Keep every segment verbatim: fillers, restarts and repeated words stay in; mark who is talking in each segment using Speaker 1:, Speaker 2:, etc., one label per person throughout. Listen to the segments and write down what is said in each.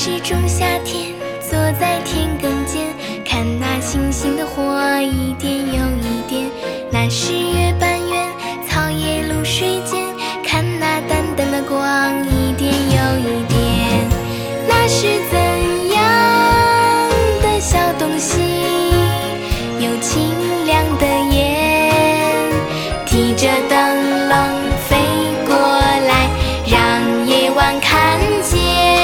Speaker 1: 是种夏天，坐在田埂间，看那星星的火一点又一点。那是月半圆，草叶露水间，看那淡淡的光一点又一点。那是怎样的小东西，有清亮的眼，提着灯笼飞过来，让夜晚看见。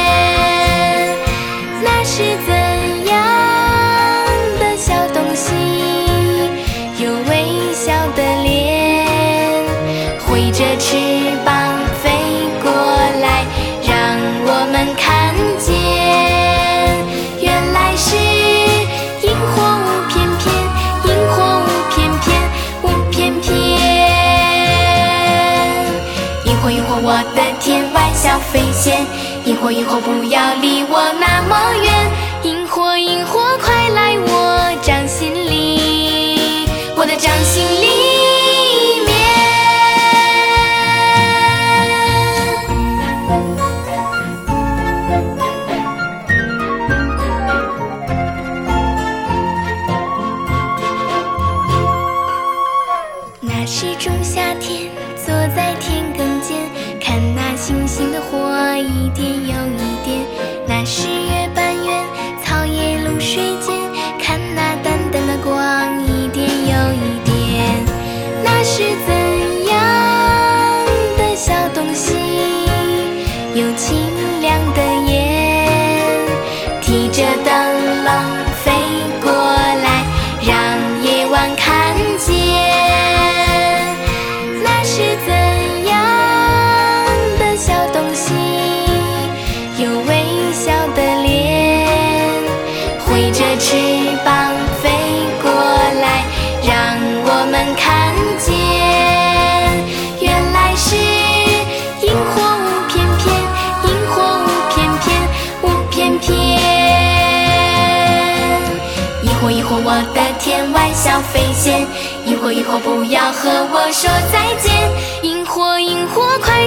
Speaker 1: 那是怎样的小东西，有微笑的脸，挥着翅膀飞过来，让我们看见。原来是萤火舞翩翩，萤火舞翩翩，舞翩翩。萤火萤火我的天外小飞仙，萤火萤火不要离我那么远，萤火萤火快来我掌心里，我的掌心里面。那是种夏天，坐在田埂间，看那星星的火一点又一点。那是月半圆，草叶露水间，看那淡淡的光一点又一点。那是怎样的小东西，有清亮的眼，提着灯笼飞过来，让夜晚看见。那是怎样的小东西，有微笑的脸，挥着翅膀飞过来，让我们看见。原来是萤火舞翩翩，萤火舞翩翩，舞翩翩。萤火萤火我的天外小飞仙，萤火萤火不要和我说再见，萤火萤火快